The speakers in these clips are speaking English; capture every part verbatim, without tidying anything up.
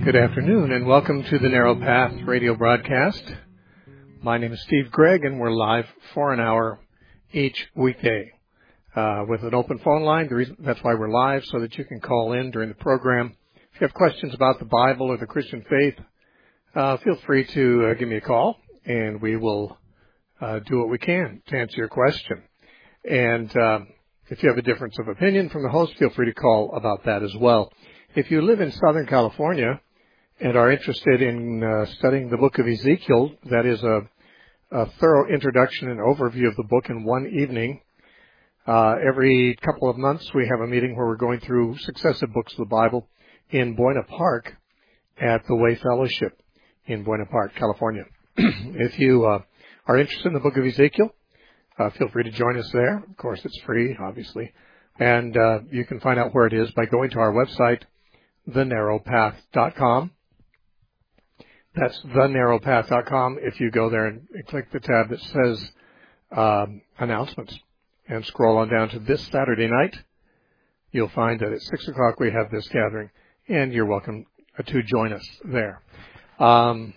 Good afternoon, and welcome to the Narrow Path radio broadcast. My name is Steve Gregg, and we're live for an hour each weekday uh, with an open phone line. The reason, that's why we're live, so that you can call in during the program. If you have questions about the Bible or the Christian faith, uh, feel free to uh, give me a call, and we will uh, do what we can to answer your question. And uh, if you have a difference of opinion from the host, feel free to call about that as well. If you live in Southern California and are interested in uh, studying the book of Ezekiel, that is a, a thorough introduction and overview of the book in one evening. Uh, every couple of months we have a meeting where we're going through successive books of the Bible in Buena Park at the Way Fellowship in Buena Park, California. If you uh, are interested in the book of Ezekiel, uh, feel free to join us there. Of course, it's free, obviously. And uh, you can find out where it is by going to our website, the narrow path dot com. That's the narrow path dot com. If you go there and click the tab that says um, announcements and scroll on down to this Saturday night, you'll find that at six o'clock we have this gathering, and you're welcome to join us there. Um,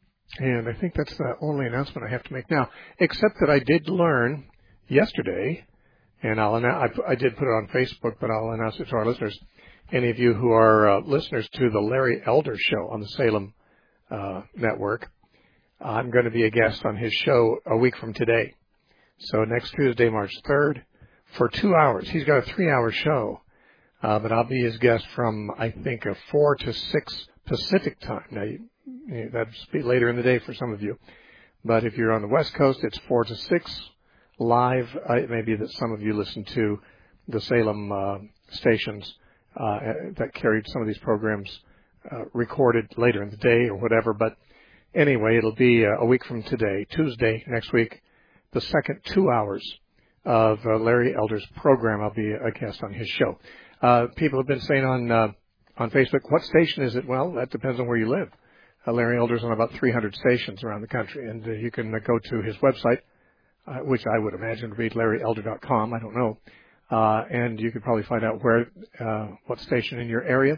and I think that's the only announcement I have to make now, except that I did learn yesterday, and I'll announce, I, I did put it on Facebook, but I'll announce it to our listeners. Any of you who are uh, listeners to the Larry Elder Show on the Salem uh, Network, I'm going to be a guest on his show a week from today. So next Tuesday, March third, for two hours. He's got a three-hour show, uh, but I'll be his guest from, I think, a four to six Pacific time. Now, you, you, that'll be later in the day for some of you. But if you're on the West Coast, it's four to six live. Uh, it may be that some of you listen to the Salem uh, stations Uh, that carried some of these programs uh, recorded later in the day or whatever. But anyway, it'll be uh, a week from today, Tuesday next week, the second two hours of uh, Larry Elder's program. I'll be a guest on his show. Uh, people have been saying on uh, on Facebook, what station is it? Well, that depends on where you live. Uh, Larry Elder's on about three hundred stations around the country, and uh, you can uh, go to his website, uh, which I would imagine would be larry elder dot com. I don't know. Uh, and you could probably find out where, uh, what station in your area,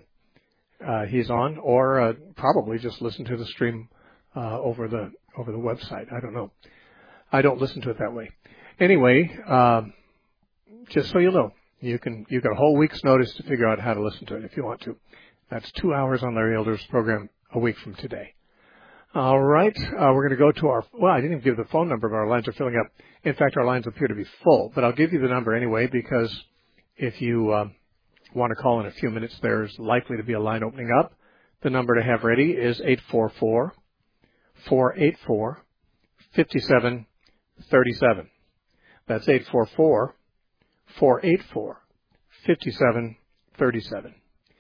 uh, he's on, or, uh, probably just listen to the stream, uh, over the, over the website. I don't know. I don't listen to it that way. Anyway, um, just so you know, you can, you've got a whole week's notice to figure out how to listen to it if you want to. That's two hours on Larry Elder's program a week from today. All right. Uh, we're going to go to our, well, I didn't even give the phone number, but our lines are filling up. In fact, our lines appear to be full, but I'll give you the number anyway, because if you uh, want to call in a few minutes, there's likely to be a line opening up. The number to have ready is eight four four, four eight four, five seven three seven. That's eight four four, four eight four, five seven three seven.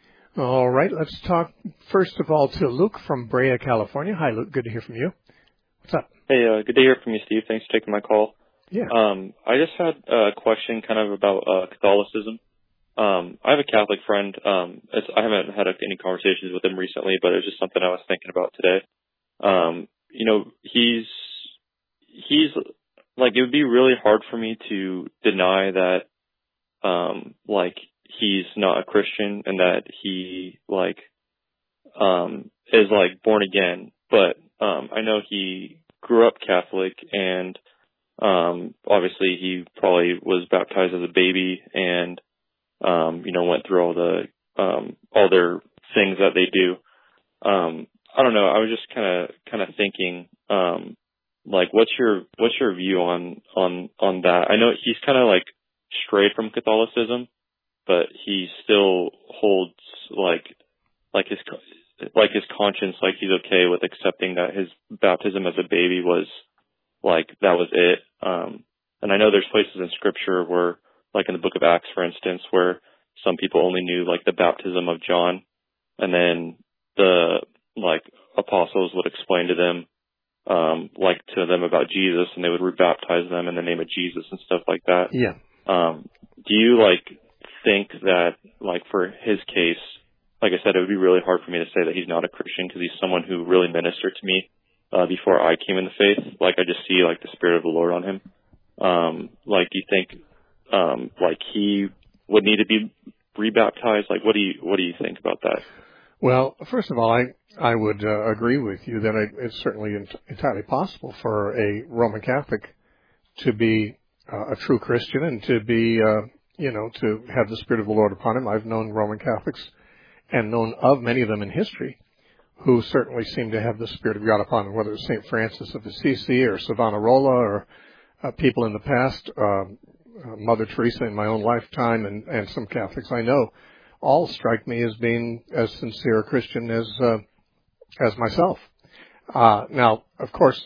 All right, let's talk first of all to Luke from Brea, California. Hi, Luke. Good to hear from you. What's up? Hey, uh, good to hear from you, Steve. Thanks for taking my call. Yeah. Um, I just had a question kind of about uh, Catholicism. Um, I have a Catholic friend. Um, it's, I haven't had any conversations with him recently, but it was just something I was thinking about today. Um, you know, he's, he's, like, it would be really hard for me to deny that, um, like, he's not a Christian and that he, like, um, is, like, born again. But um, I know he grew up Catholic, and um, obviously he probably was baptized as a baby and, um, you know, went through all the, um, all their things that they do. Um, I don't know. I was just kind of, kind of thinking, um, like, what's your, what's your view on, on, on that? I know he's kind of like strayed from Catholicism, but he still holds like, like his, like his conscience, like he's okay with accepting that his baptism as a baby was like, that was it. Um, and I know there's places in scripture where, like in the book of Acts, for instance, where some people only knew like the baptism of John, and then the, like, apostles would explain to them, um, like to them about Jesus, and they would rebaptize them in the name of Jesus and stuff like that. Yeah. Um, do you like think that, like, for his case, like I said, it would be really hard for me to say that he's not a Christian because he's someone who really ministered to me uh, before I came in the faith. Like, I just see like the Spirit of the Lord on him. Um, like, do you think um, like he would need to be rebaptized? Like, what do you what do you think about that? Well, first of all, I I would uh, agree with you that I, it's certainly ent- entirely possible for a Roman Catholic to be uh, a true Christian and to be, uh, you know, to have the Spirit of the Lord upon him. I've known Roman Catholics and known of many of them in history who certainly seem to have the Spirit of God upon them, whether it's Saint Francis of Assisi or Savonarola or uh, people in the past, um, uh, Mother Teresa in my own lifetime, and, and some Catholics I know, all strike me as being as sincere a Christian as uh, as myself. Uh, now, of course,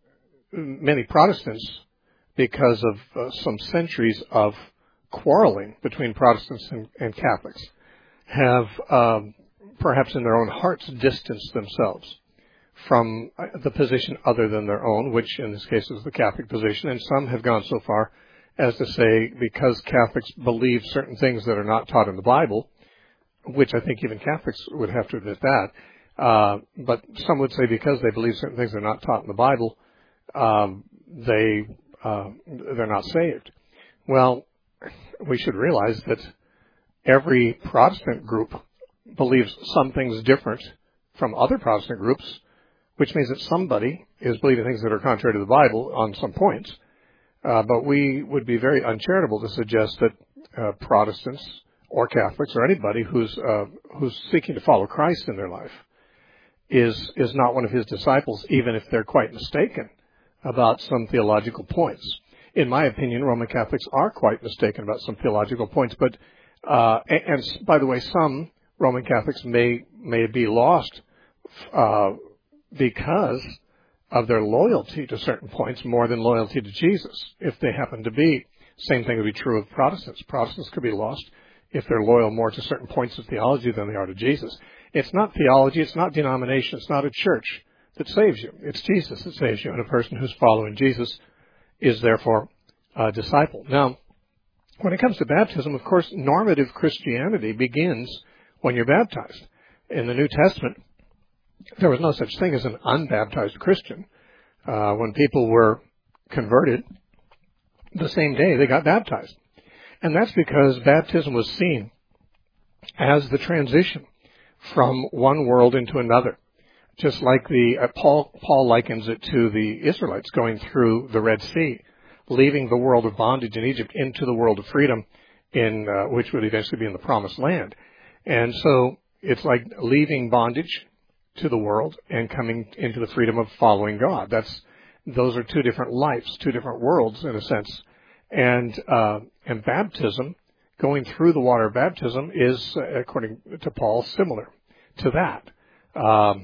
many Protestants, because of uh, some centuries of quarreling between Protestants and, and Catholics, have um, perhaps in their own hearts distanced themselves from the position other than their own, which in this case is the Catholic position. And some have gone so far as to say because Catholics believe certain things that are not taught in the Bible, which I think even Catholics would have to admit that, uh, but some would say because they believe certain things are not taught in the Bible, um, they, uh, they're not saved. Well, we should realize that every Protestant group believes some things different from other Protestant groups, which means that somebody is believing things that are contrary to the Bible on some points. Uh, but we would be very uncharitable to suggest that uh, Protestants or Catholics or anybody who's uh, who's seeking to follow Christ in their life is is not one of his disciples, even if they're quite mistaken about some theological points. In my opinion, Roman Catholics are quite mistaken about some theological points. But uh, and, and by the way, some Roman Catholics may may be lost uh, because of their loyalty to certain points more than loyalty to Jesus. If they happen to be, same thing would be true of Protestants. Protestants could be lost if they're loyal more to certain points of theology than they are to Jesus. It's not theology, it's not denomination, it's not a church that saves you. It's Jesus that saves you, and a person who's following Jesus is therefore a disciple. Now, when it comes to baptism, of course, normative Christianity begins when you're baptized. In the New Testament, there was no such thing as an unbaptized Christian. Uh, when people were converted, the same day they got baptized. And that's because baptism was seen as the transition from one world into another. Just like the uh, Paul, Paul likens it to the Israelites going through the Red Sea, leaving the world of bondage in Egypt into the world of freedom, in uh, which would eventually be in the Promised Land. And so it's like leaving bondage to the world and coming into the freedom of following God. That's those are two different lives, two different worlds in a sense. And uh, and baptism, going through the water of baptism, is, uh, according to Paul, similar to that. Um,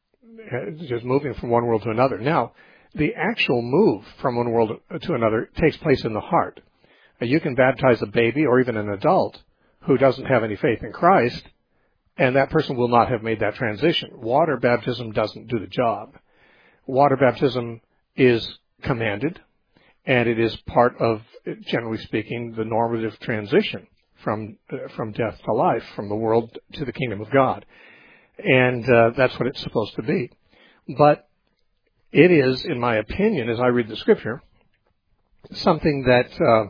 just moving from one world to another. Now, the actual move from one world to another takes place in the heart. Uh, you can baptize a baby or even an adult who doesn't have any faith in Christ, and that person will not have made that transition. Water baptism doesn't do the job. Water baptism is commanded, and it is part of, generally speaking, the normative transition from uh, from death to life, from the world to the kingdom of God. And uh, that's what it's supposed to be. But it is, in my opinion, as I read the Scripture, something that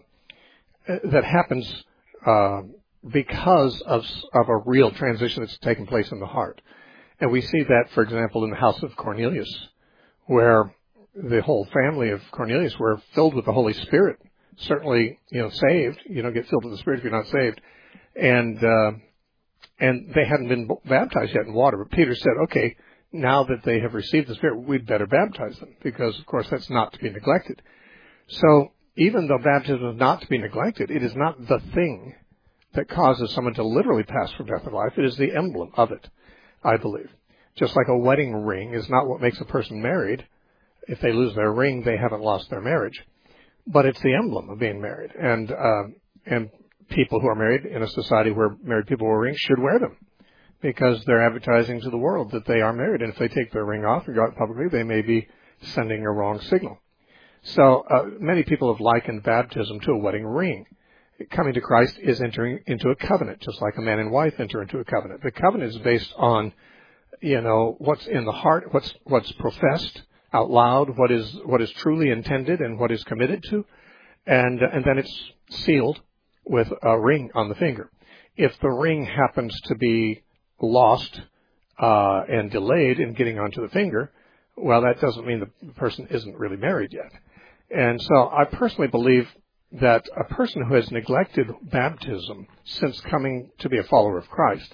uh, that happens uh, because of of a real transition that's taken place in the heart. And we see that, for example, in the house of Cornelius, where the whole family of Cornelius were filled with the Holy Spirit. Certainly, you know, saved. You don't get filled with the Spirit if you're not saved. And uh, and they hadn't been baptized yet in water. But Peter said, okay, now that they have received the Spirit, we'd better baptize them, because, of course, that's not to be neglected. So even though baptism is not to be neglected, it is not the thing that causes someone to literally pass from death to life. It is the emblem of it, I believe. Just like a wedding ring is not what makes a person married. If they lose their ring, they haven't lost their marriage. But it's the emblem of being married. And uh, and people who are married in a society where married people wear rings should wear them, because they're advertising to the world that they are married. And if they take their ring off and go out publicly, they may be sending a wrong signal. So uh, many people have likened baptism to a wedding ring. Coming to Christ is entering into a covenant, just like a man and wife enter into a covenant. The covenant is based on, you know, what's in the heart, what's what's professed out loud, what is what is truly intended and what is committed to, and and then it's sealed with a ring on the finger. If the ring happens to be lost uh, and delayed in getting onto the finger, well, that doesn't mean the person isn't really married yet. And so I personally believe that a person who has neglected baptism since coming to be a follower of Christ,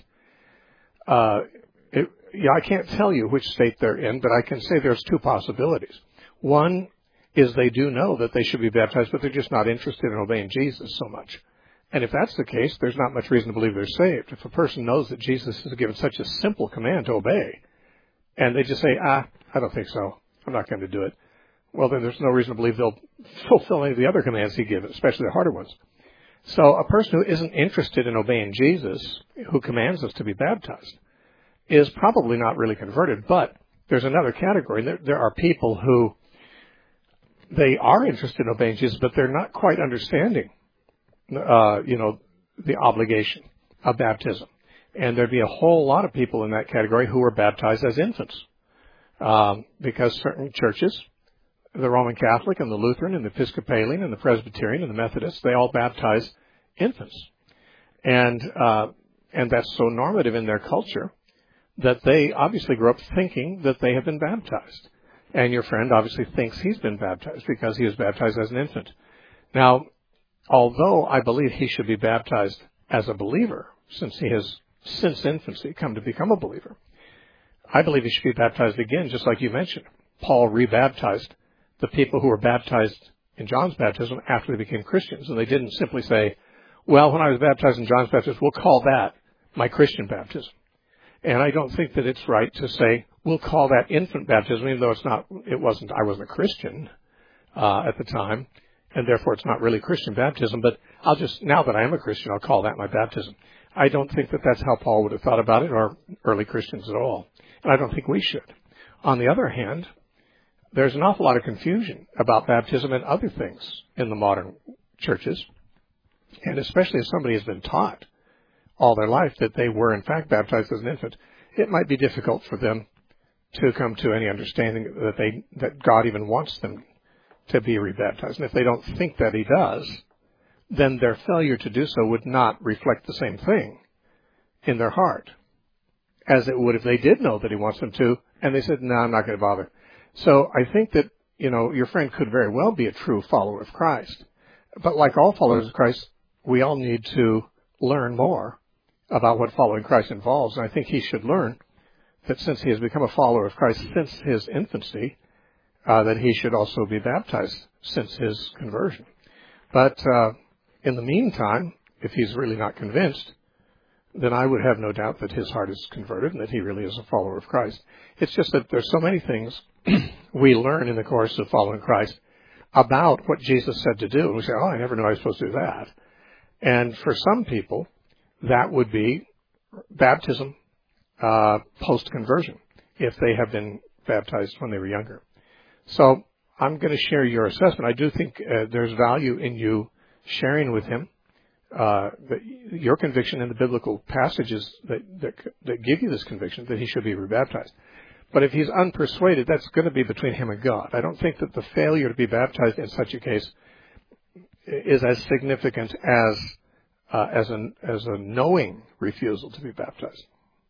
uh, it, yeah, I can't tell you which state they're in, but I can say there's two possibilities. One is they do know that they should be baptized, but they're just not interested in obeying Jesus so much. And if that's the case, there's not much reason to believe they're saved. If a person knows that Jesus has given such a simple command to obey, and they just say, ah, I don't think so, I'm not going to do it, well, then there's no reason to believe they'll fulfill any of the other commands he gives, especially the harder ones. So a person who isn't interested in obeying Jesus, who commands us to be baptized, is probably not really converted. But there's another category. There, there are people who they are interested in obeying Jesus, but they're not quite understanding, uh, you know, the obligation of baptism. And there'd be a whole lot of people in that category who were baptized as infants, um, because certain churches, the Roman Catholic and the Lutheran and the Episcopalian and the Presbyterian and the Methodist, they all baptize infants. And uh, and that's so normative in their culture that they obviously grew up thinking that they have been baptized. And your friend obviously thinks he's been baptized because he was baptized as an infant. Now, although I believe he should be baptized as a believer, since he has since infancy come to become a believer, I believe he should be baptized again, just like you mentioned. Paul rebaptized the people who were baptized in John's baptism after they became Christians. And they didn't simply say, well, when I was baptized in John's baptism, we'll call that my Christian baptism. And I don't think that it's right to say, we'll call that infant baptism, even though it's not, it wasn't, I wasn't a Christian uh, at the time, and therefore it's not really Christian baptism, but I'll just, now that I am a Christian, I'll call that my baptism. I don't think that that's how Paul would have thought about it, or early Christians at all. And I don't think we should. On the other hand, there's an awful lot of confusion about baptism and other things in the modern churches, and especially if somebody has been taught all their life that they were in fact baptized as an infant, it might be difficult for them to come to any understanding that they that God even wants them to be rebaptized. And if they don't think that he does, then their failure to do so would not reflect the same thing in their heart as it would if they did know that he wants them to, and they said, no, I'm not going to bother. So I think that, you know, your friend could very well be a true follower of Christ. But like all followers of Christ, we all need to learn more about what following Christ involves. And I think he should learn that since he has become a follower of Christ since his infancy, uh, that he should also be baptized since his conversion. But uh, in the meantime, if he's really not convinced, then I would have no doubt that his heart is converted and that he really is a follower of Christ. It's just that there's so many things we learn in the course of following Christ about what Jesus said to do. And we say, oh, I never knew I was supposed to do that. And for some people, that would be baptism uh, post-conversion, if they have been baptized when they were younger. So I'm going to share your assessment. I do think uh, there's value in you sharing with him uh, the, your conviction in the biblical passages that, that that give you this conviction that he should be rebaptized. But if he's unpersuaded, that's going to be between him and God. I don't think that the failure to be baptized in such a case is as significant as uh, as an as a knowing refusal to be baptized.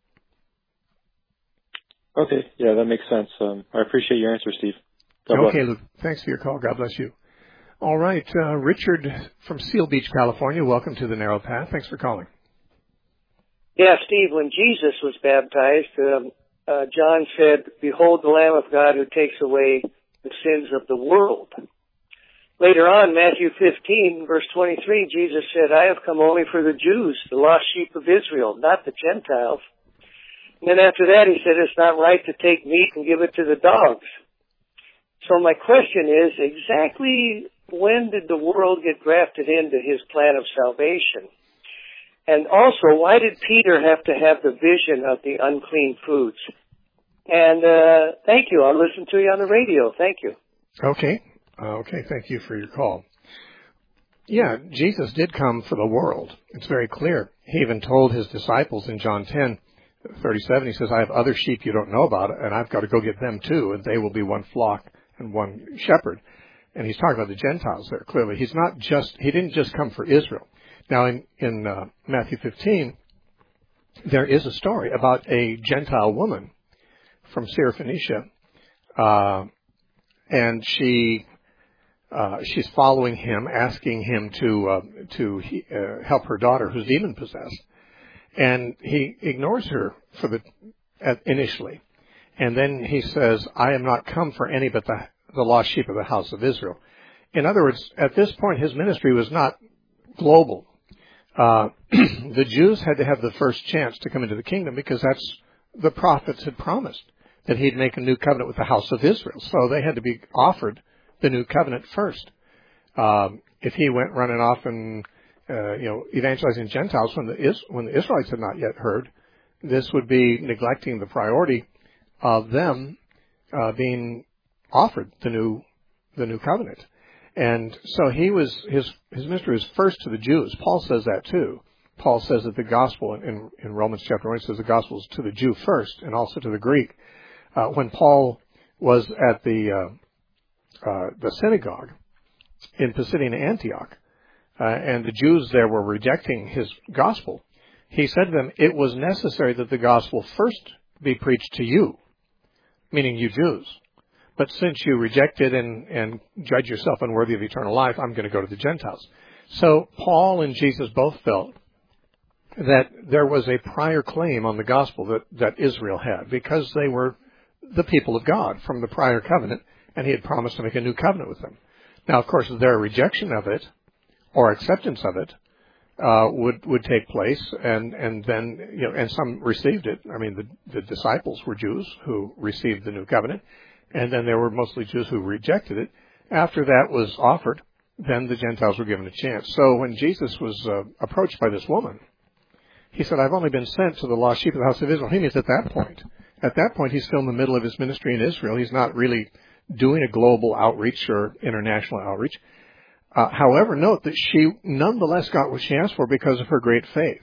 Okay, yeah, that makes sense. Um, I appreciate your answer, Steve. God bless. Okay, Luke, thanks for your call. God bless you. All right, uh, Richard from Seal Beach, California. Welcome to the Narrow Path. Thanks for calling. Yeah, Steve, when Jesus was baptized, um, uh, John said, "Behold the Lamb of God who takes away the sins of the world." Later on, Matthew fifteen, verse twenty-three, Jesus said, "I have come only for the Jews, the lost sheep of Israel, not the Gentiles." And then after that, he said, "It's not right to take meat and give it to the dogs." So my question is, exactly when did the world get grafted into his plan of salvation? And also, why did Peter have to have the vision of the unclean foods? And uh, thank you. I'll listen to you on the radio. Thank you. Okay. Uh, okay, thank you for your call. Yeah, Jesus did come for the world. It's very clear. He even told his disciples in John ten thirty-seven, he says, "I have other sheep you don't know about, and I've got to go get them too, and they will be one flock and one shepherd." And he's talking about the Gentiles there, clearly. He's not just, he didn't just come for Israel. Now, in, in uh, Matthew fifteen, there is a story about a Gentile woman from Syrophoenicia, uh, and she uh, she's following him, asking him to uh, to uh, help her daughter who's demon possessed, and he ignores her for the uh, initially, and then he says, "I am not come for any but the the lost sheep of the house of Israel." In other words, at this point, his ministry was not global. Uh, the Jews had to have the first chance to come into the kingdom because that's the prophets had promised, that he'd make a new covenant with the house of Israel. So they had to be offered the new covenant first. Um, if he went running off and, uh, you know, evangelizing Gentiles when the, Is- when the Israelites had not yet heard, this would be neglecting the priority of them uh, being offered the new the new covenant. And so he was, his, his ministry was first to the Jews. Paul says that too. Paul says that the gospel in, in Romans chapter one, he says the gospel is to the Jew first and also to the Greek. Uh, when Paul was at the, uh, uh, the synagogue in Pisidian Antioch, uh, and the Jews there were rejecting his gospel, he said to them, it was necessary that the gospel first be preached to you, meaning you Jews. But since you reject it and, and judge yourself unworthy of eternal life, I'm going to go to the Gentiles. So Paul and Jesus both felt that there was a prior claim on the gospel that, that Israel had because they were the people of God from the prior covenant, and he had promised to make a new covenant with them. Now, of course, their rejection of it or acceptance of it uh, would would take place, and, and then, you know, and some received it. I mean, the, the disciples were Jews who received the new covenant. And then there were mostly Jews who rejected it. After that was offered, then the Gentiles were given a chance. So when Jesus was uh, approached by this woman, he said, I've only been sent to the lost sheep of the house of Israel. He means at that point. At that point, he's still in the middle of his ministry in Israel. He's not really doing a global outreach or international outreach. Uh, however, note that she nonetheless got what she asked for because of her great faith.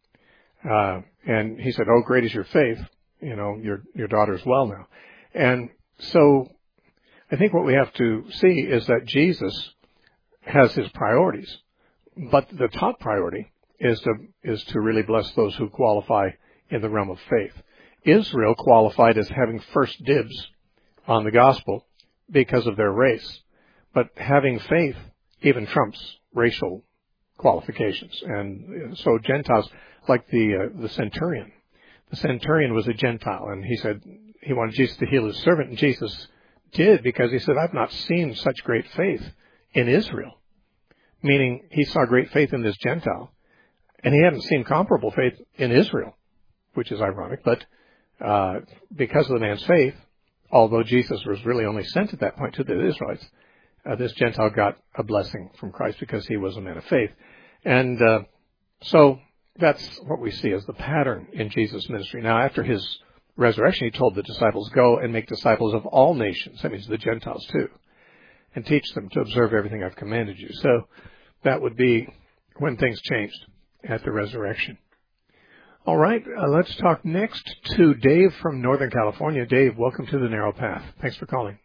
Uh, and he said, oh, great is your faith. You know, your, your daughter is well now. And so I think what we have to see is that Jesus has his priorities, but the top priority is to is to really bless those who qualify in the realm of faith. Israel qualified as having first dibs on the gospel because of their race, but having faith even trumps racial qualifications. And so Gentiles, like the uh, the centurion, the centurion was a Gentile, and he said he wanted Jesus to heal his servant, and Jesus did because he said, I've not seen such great faith in Israel, meaning he saw great faith in this Gentile, and he hadn't seen comparable faith in Israel, which is ironic, but uh, because of the man's faith, although Jesus was really only sent at that point to the Israelites, uh, this Gentile got a blessing from Christ because he was a man of faith. And uh, so that's what we see as the pattern in Jesus' ministry. Now, after his resurrection, he told the disciples, go and make disciples of all nations. That means the Gentiles too. And teach them to observe everything I've commanded you. So that would be when things changed at the resurrection. All right, uh, let's talk next to Dave from Northern California. Dave, welcome to the Narrow Path. Thanks for calling.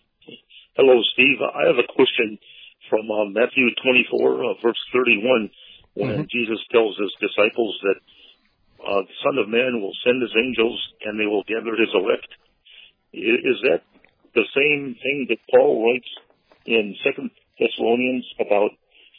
Hello, Steve. I have a question from uh, Matthew twenty-four, uh, verse thirty-one, when mm-hmm. Jesus tells his disciples that Uh, the Son of Man will send his angels, and they will gather his elect. Is that the same thing that Paul writes in Second Thessalonians about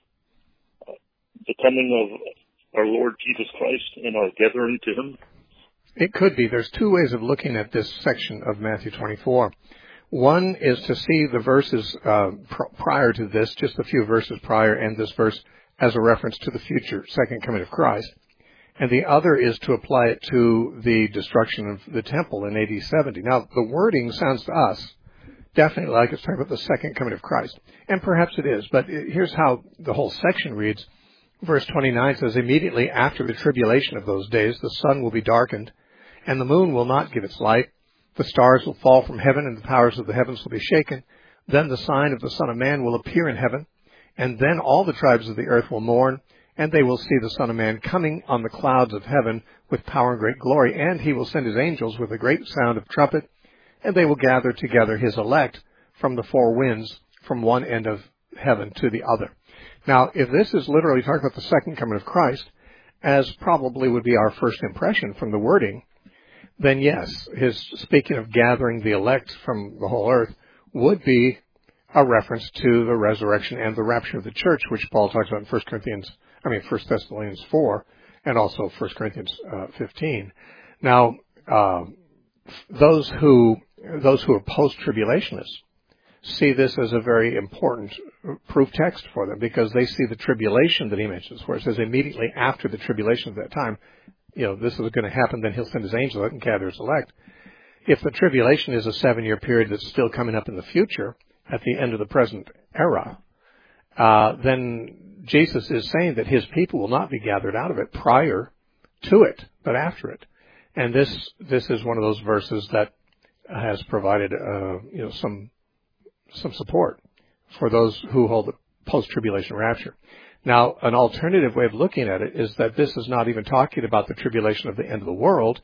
uh, the coming of our Lord Jesus Christ and our gathering to him? It could be. There's two ways of looking at this section of Matthew twenty-four. One is to see the verses uh, pr- prior to this, just a few verses prior, and this verse as a reference to the future second coming of Christ. And the other is to apply it to the destruction of the temple in A D seventy. Now, the wording sounds to us definitely like it's talking about the second coming of Christ. And perhaps it is, but here's how the whole section reads. Verse twenty-nine says, immediately after the tribulation of those days, the sun will be darkened, and the moon will not give its light. The stars will fall from heaven, and the powers of the heavens will be shaken. Then the sign of the Son of Man will appear in heaven, and then all the tribes of the earth will mourn, and they will see the Son of Man coming on the clouds of heaven with power and great glory. And he will send his angels with a great sound of trumpet, and they will gather together his elect from the four winds, from one end of heaven to the other. Now, if this is literally talking about the second coming of Christ, as probably would be our first impression from the wording, then yes, his speaking of gathering the elect from the whole earth would be a reference to the resurrection and the rapture of the church, which Paul talks about in First Corinthians, I mean First Thessalonians four, and also First Corinthians uh, fifteen. Now, uh, those who those who are post-tribulationists see this as a very important proof text for them, because they see the tribulation that he mentions, where it says immediately after the tribulation of that time, you know, this is going to happen, then he'll send his angel out and gather his elect. If the tribulation is a seven-year period that's still coming up in the future, at the end of the present era, uh, then Jesus is saying that his people will not be gathered out of it prior to it, but after it. And this this is one of those verses that has provided uh, you know some some support for those who hold the post-tribulation rapture. Now, an alternative way of looking at it is that this is not even talking about the tribulation of the end of the world,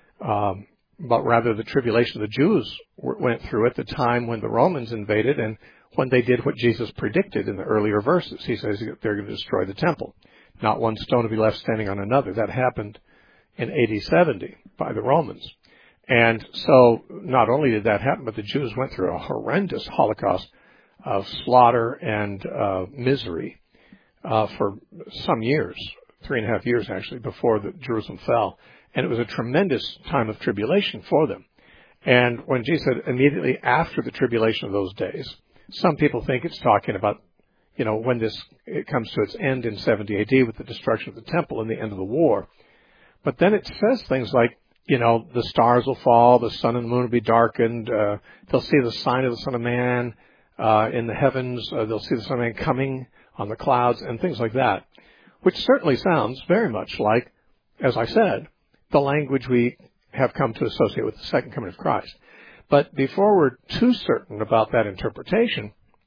um, but rather the tribulation the Jews went through at the time when the Romans invaded and when they did what Jesus predicted in the earlier verses. He says they're going to destroy the temple. Not one stone will be left standing on another. That happened in A D seventy by the Romans. And so not only did that happen, but the Jews went through a horrendous Holocaust of slaughter and uh, misery uh, for some years, three and a half years actually, before the Jerusalem fell. And it was a tremendous time of tribulation for them. And when Jesus said immediately after the tribulation of those days, some people think it's talking about, you know, when this it comes to its end in seventy A D with the destruction of the temple and the end of the war. But then it says things like, you know, the stars will fall, the sun and the moon will be darkened, uh, they'll see the sign of the Son of Man uh, in the heavens, uh, they'll see the Son of Man coming on the clouds, and things like that, which certainly sounds very much like, as I said, the language we have come to associate with the second coming of Christ. But before we're too certain about that interpretation,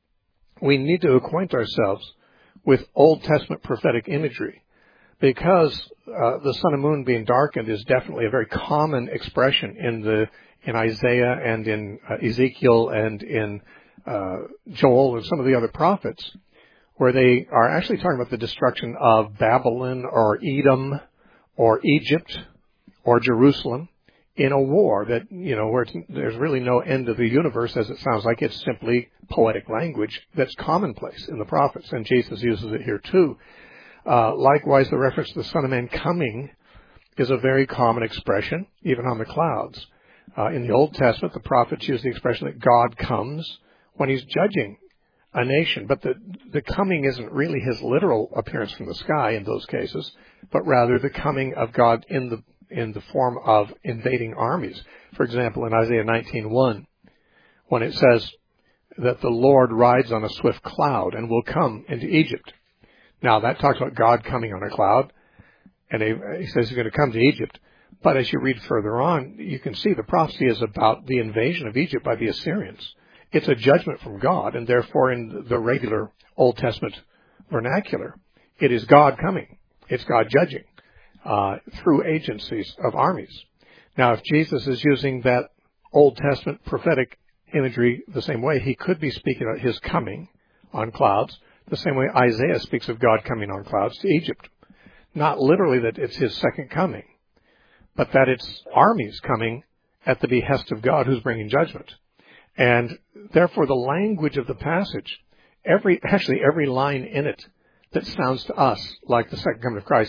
we need to acquaint ourselves with Old Testament prophetic imagery, because uh, the sun and moon being darkened is definitely a very common expression in the in Isaiah and in uh, Ezekiel and in uh, Joel and some of the other prophets, where they are actually talking about the destruction of Babylon or Edom or Egypt or Jerusalem in a war that, you know, where it's, there's really no end of the universe, as it sounds like. It's simply poetic language that's commonplace in the prophets, and Jesus uses it here too. Uh, likewise, the reference to the Son of Man coming is a very common expression, even on the clouds. Uh, in the Old Testament, the prophets use the expression that God comes when he's judging a nation. But the, the coming isn't really his literal appearance from the sky in those cases, but rather the coming of God in the in the form of invading armies. For example, in Isaiah nineteen one, when it says that the Lord rides on a swift cloud and will come into Egypt. Now, that talks about God coming on a cloud, and he says he's going to come to Egypt. But as you read further on, you can see the prophecy is about the invasion of Egypt by the Assyrians. It's a judgment from God, and therefore in the regular Old Testament vernacular, it is God coming. It's God judging uh, through agencies of armies. Now, if Jesus is using that Old Testament prophetic imagery the same way, he could be speaking about his coming on clouds, the same way Isaiah speaks of God coming on clouds to Egypt. Not literally that it's his second coming, but that it's armies coming at the behest of God who's bringing judgment. And therefore the language of the passage, every actually every line in it that sounds to us like the second coming of Christ,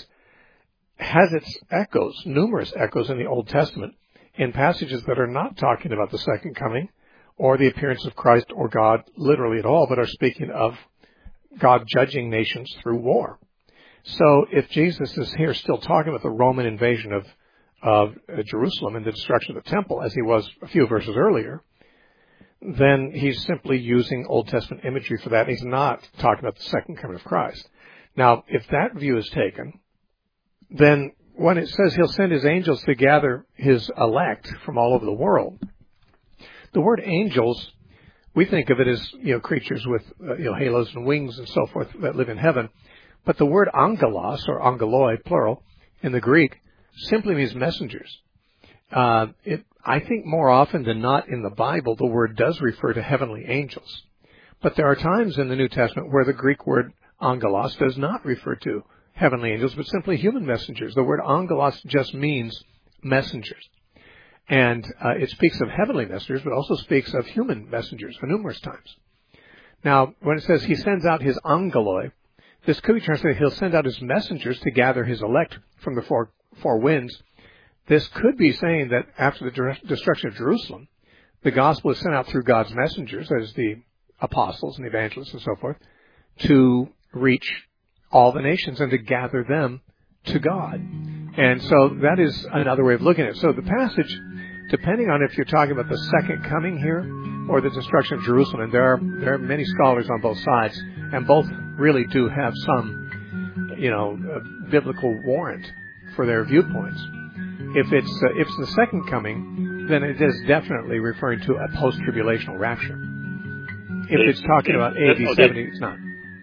has its echoes, numerous echoes in the Old Testament, in passages that are not talking about the second coming or the appearance of Christ or God literally at all, but are speaking of God judging nations through war. So if Jesus is here still talking about the Roman invasion of, of uh, Jerusalem and the destruction of the temple, as he was a few verses earlier, then he's simply using Old Testament imagery for that. He's not talking about the second coming of Christ. Now, if that view is taken, then when it says he'll send his angels to gather his elect from all over the world, the word angels, we think of it as, you know, creatures with, uh, you know, halos and wings and so forth that live in heaven. But the word angelos, or angeloi, plural, in the Greek, simply means messengers. Uh, it, I think more often than not in the Bible, the word does refer to heavenly angels. But there are times in the New Testament where the Greek word angelos does not refer to heavenly angels, but simply human messengers. The word angelos just means messengers. And uh, it speaks of heavenly messengers, but also speaks of human messengers numerous times. Now, when it says he sends out his angeloi, this could be translated, he'll send out his messengers to gather his elect from the four, four winds. This could be saying that after the destruction of Jerusalem, the gospel is sent out through God's messengers, that is the apostles and evangelists and so forth, to reach all the nations and to gather them to God. And so that is another way of looking at it. So the passage, depending on if you're talking about the second coming here or the destruction of Jerusalem, and there are there are many scholars on both sides, and both really do have some, you know, uh, biblical warrant for their viewpoints. If it's uh, if it's the second coming, then it is definitely referring to a post-tribulational rapture. If it's talking about A D seventy, it's not.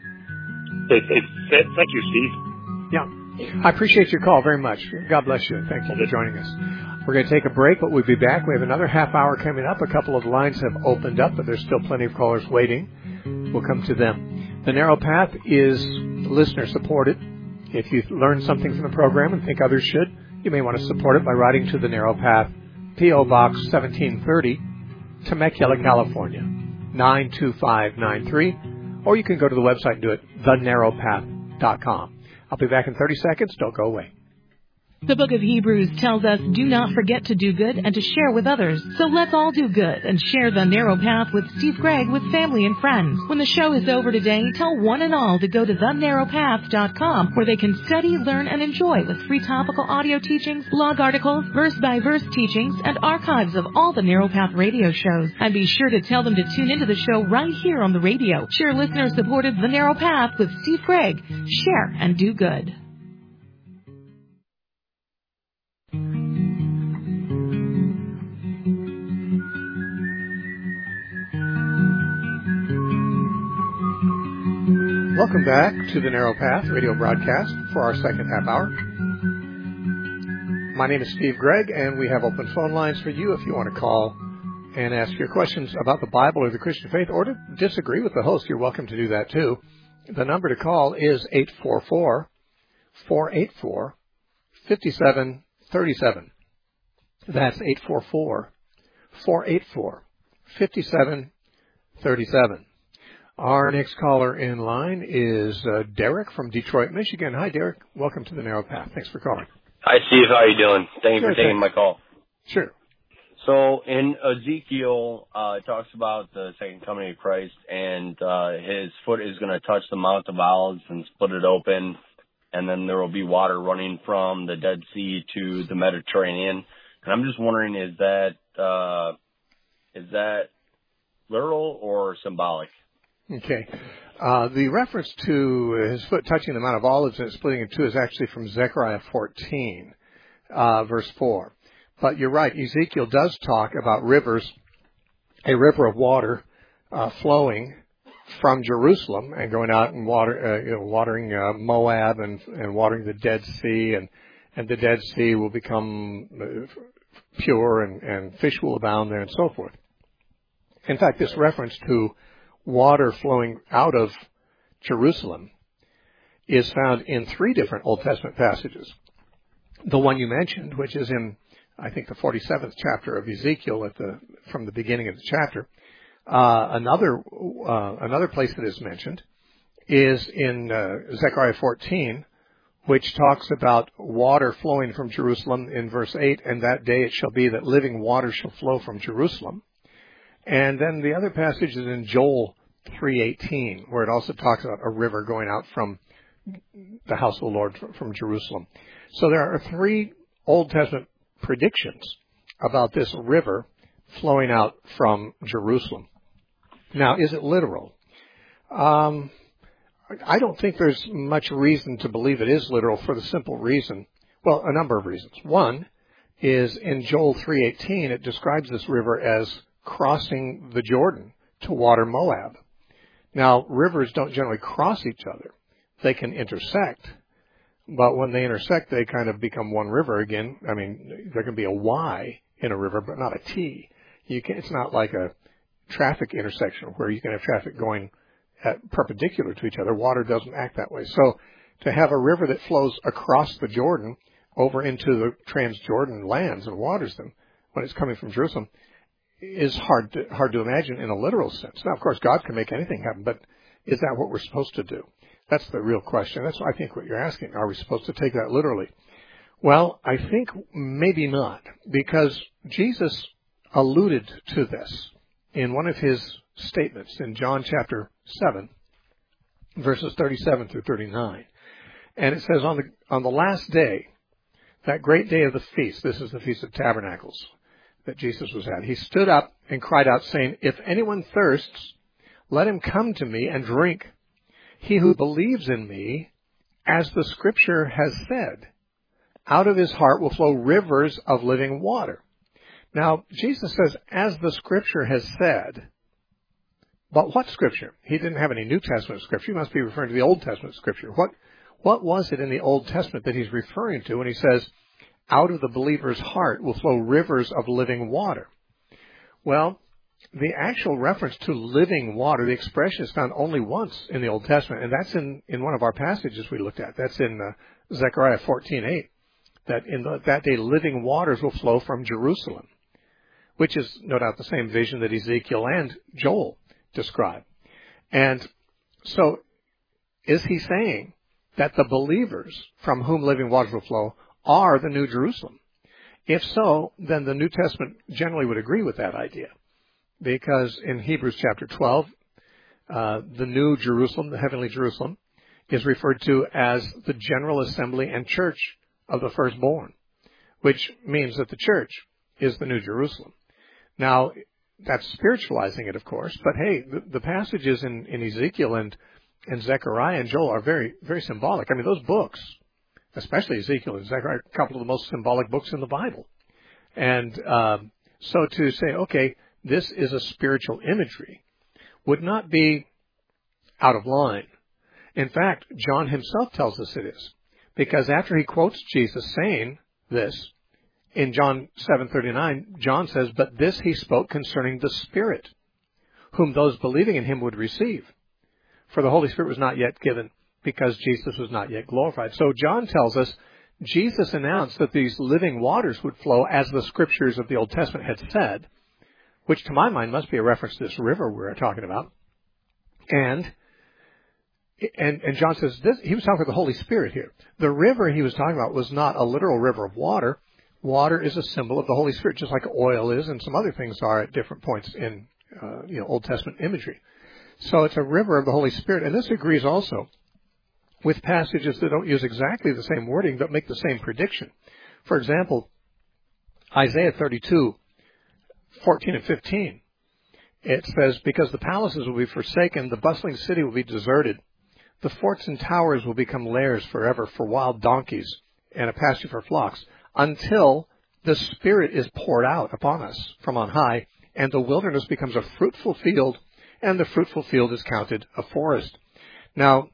Thank you, Steve. Yeah. I appreciate your call very much. God bless you, and thank you for joining us. We're going to take a break, but we'll be back. We have another half hour coming up. A couple of lines have opened up, but there's still plenty of callers waiting. We'll come to them. The Narrow Path is listener-supported. If you've learned something from the program and think others should, you may want to support it by writing to The Narrow Path, P O. Box seventeen thirty, Temecula, California, nine two five nine three. Or you can go to the website and do it, the narrow path dot com. I'll be back in thirty seconds. Don't go away. The book of Hebrews tells us, do not forget to do good and to share with others. So let's all do good and share The Narrow Path with Steve Gregg with family and friends. When the show is over today, tell one and all to go to the narrow path dot com, where they can study, learn, and enjoy with free topical audio teachings, blog articles, verse-by-verse teachings, and archives of all the Narrow Path radio shows. And be sure to tell them to tune into the show right here on the radio. Share listener-supported The Narrow Path with Steve Gregg. Share and do good. Welcome back to the Narrow Path radio broadcast for our second half hour. My name is Steve Gregg, and we have open phone lines for you if you want to call and ask your questions about the Bible or the Christian faith, or to disagree with the host. You're welcome to do that too. The number to call is eight four four, four eight four, five seven three seven. That's eight four four, four eight four, five seven three seven. Our next caller in line is uh, Derek from Detroit, Michigan. Hi, Derek. Welcome to the Narrow Path. Thanks for calling. Hi, Steve. How are you doing? Thank you Sure, for taking thanks. my call. Sure. So in Ezekiel, uh, it talks about the second coming of Christ, and uh, his foot is going to touch the Mount of Olives and split it open, and then there will be water running from the Dead Sea to the Mediterranean. And I'm just wondering, is that uh, is that literal or symbolic? Okay. Uh, the reference to his foot touching the Mount of Olives and splitting in two is actually from Zechariah fourteen, uh, verse four. But you're right, Ezekiel does talk about rivers, a river of water uh, flowing from Jerusalem and going out and water, uh, you know, watering uh, Moab and, and watering the Dead Sea, and, and the Dead Sea will become uh, pure and, and fish will abound there and so forth. In fact, this reference to water flowing out of Jerusalem is found in three different Old Testament passages. The one you mentioned, which is in, I think, the forty-seventh chapter of Ezekiel at the from the beginning of the chapter. Uh, another uh, another place that is mentioned is in uh, Zechariah fourteen, which talks about water flowing from Jerusalem in verse eight, and that day it shall be that living water shall flow from Jerusalem. And then the other passage is in Joel three eighteen, where it also talks about a river going out from the house of the Lord from Jerusalem. So there are three Old Testament predictions about this river flowing out from Jerusalem. Now, is it literal? Um, I don't think there's much reason to believe it is literal for the simple reason, well, a number of reasons. One is in Joel three eighteen, it describes this river as crossing the Jordan to water Moab. Now, rivers don't generally cross each other. They can intersect, but when they intersect, they kind of become one river again. I mean, there can be a Y in a river, but not a T. You can, it's not like a traffic intersection where you can have traffic going at perpendicular to each other. Water doesn't act that way. So to have a river that flows across the Jordan over into the Transjordan lands and waters them when it's coming from Jerusalem is hard to, hard to imagine in a literal sense. Now, of course, God can make anything happen, but is that what we're supposed to do? That's the real question. That's, I think, what you're asking. Are we supposed to take that literally? Well, I think maybe not, because Jesus alluded to this in one of his statements in John chapter seven, verses thirty-seven through thirty-nine. And it says, on the, on the last day, that great day of the feast, this is the Feast of Tabernacles that Jesus was at, he stood up and cried out, saying, if anyone thirsts, let him come to me and drink. He who believes in me, as the Scripture has said, out of his heart will flow rivers of living water. Now, Jesus says, as the Scripture has said, but what Scripture? He didn't have any New Testament Scripture. He must be referring to the Old Testament Scripture. What, what was it in the Old Testament that he's referring to when he says, out of the believer's heart will flow rivers of living water? Well, the actual reference to living water, the expression is found only once in the Old Testament, and that's in, in one of our passages we looked at. That's in uh, Zechariah fourteen eight, that in the, that day living waters will flow from Jerusalem, which is no doubt the same vision that Ezekiel and Joel describe. And so is he saying that the believers from whom living waters will flow are the New Jerusalem? If so, then the New Testament generally would agree with that idea. Because in Hebrews chapter twelve, uh, the New Jerusalem, the heavenly Jerusalem, is referred to as the general assembly and church of the firstborn, which means that the church is the New Jerusalem. Now, that's spiritualizing it, of course, but hey, the, the passages in, in Ezekiel and, and Zechariah and Joel are very, very symbolic. I mean, those books, especially Ezekiel and Zechariah, are a couple of the most symbolic books in the Bible. And um, so to say, okay, this is a spiritual imagery, would not be out of line. In fact, John himself tells us it is, because after he quotes Jesus saying this, in John seven thirty-nine, John says, but this he spoke concerning the Spirit, whom those believing in him would receive. For the Holy Spirit was not yet given, because Jesus was not yet glorified. So John tells us Jesus announced that these living waters would flow as the Scriptures of the Old Testament had said, which to my mind must be a reference to this river we're talking about. And and, and John says, this, he was talking about the Holy Spirit here. The river he was talking about was not a literal river of water. Water is a symbol of the Holy Spirit, just like oil is and some other things are at different points in uh, you know, Old Testament imagery. So it's a river of the Holy Spirit. And this agrees also with passages that don't use exactly the same wording but make the same prediction. For example, Isaiah thirty-two, fourteen and fifteen. It says, because the palaces will be forsaken, the bustling city will be deserted. The forts and towers will become lairs forever for wild donkeys and a pasture for flocks, until the Spirit is poured out upon us from on high, and the wilderness becomes a fruitful field, and the fruitful field is counted a forest. Now,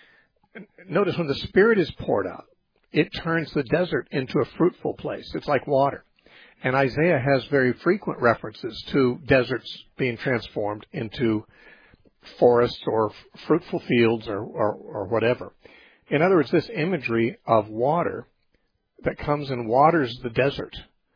notice when the Spirit is poured out, it turns the desert into a fruitful place. It's like water. And Isaiah has very frequent references to deserts being transformed into forests or fruitful fields or, or, or whatever. In other words, this imagery of water that comes and waters the desert,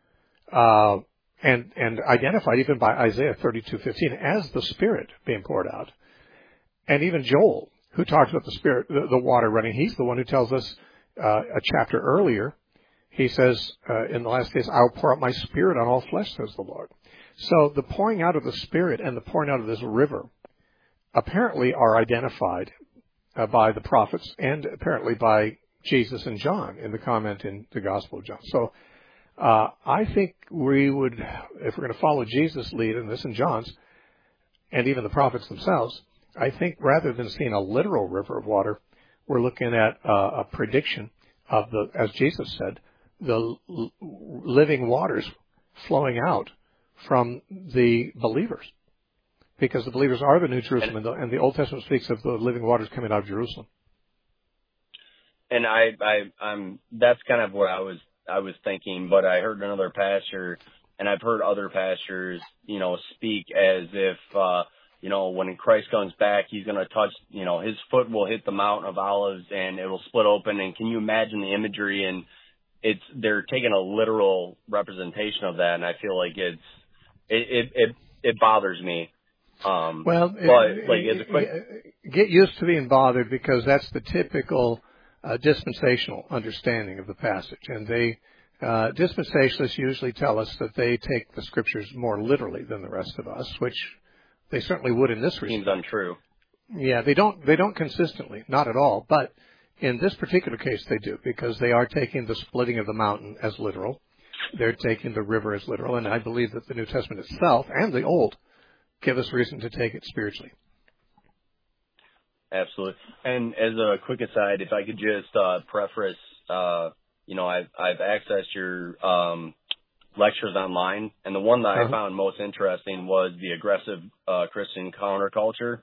uh, and, and identified even by Isaiah thirty-two fifteen as the Spirit being poured out. And even Joel, who talks about the Spirit, the, the water running, he's the one who tells us uh, a chapter earlier. He says, uh, in the last days, I'll pour out my Spirit on all flesh, says the Lord. So the pouring out of the Spirit and the pouring out of this river apparently are identified uh, by the prophets and apparently by Jesus and John in the comment in the Gospel of John. So uh, I think we would, if we're going to follow Jesus' lead in this and John's, and even the prophets themselves, I think rather than seeing a literal river of water, we're looking at uh, a prediction of the, as Jesus said, the l- living waters flowing out from the believers. Because the believers are the New Jerusalem, and the, and the Old Testament speaks of the living waters coming out of Jerusalem. And I, I, I'm, that's kind of what I was, I was thinking, but I heard another pastor, and I've heard other pastors, you know, speak as if, uh, you know, when Christ comes back, he's going to touch, you know, his foot will hit the Mount of Olives and it will split open. And can you imagine the imagery? And it's, they're taking a literal representation of that. And I feel like it's, it, it, it, it bothers me. Um, well, but it, like, as a quick, get used to being bothered, because that's the typical uh, dispensational understanding of the passage. And they, uh, dispensationalists usually tell us that they take the scriptures more literally than the rest of us, which they certainly would in this respect. Seems untrue. Yeah, they don't, they don't consistently, not at all. But in this particular case, they do, because they are taking the splitting of the mountain as literal. They're taking the river as literal. And I believe that the New Testament itself and the Old give us reason to take it spiritually. Absolutely. And as a quick aside, if I could just uh, preface, uh, you know, I've, I've accessed your um, lectures online, and the one that uh-huh. I found most interesting was the aggressive uh, Christian counterculture.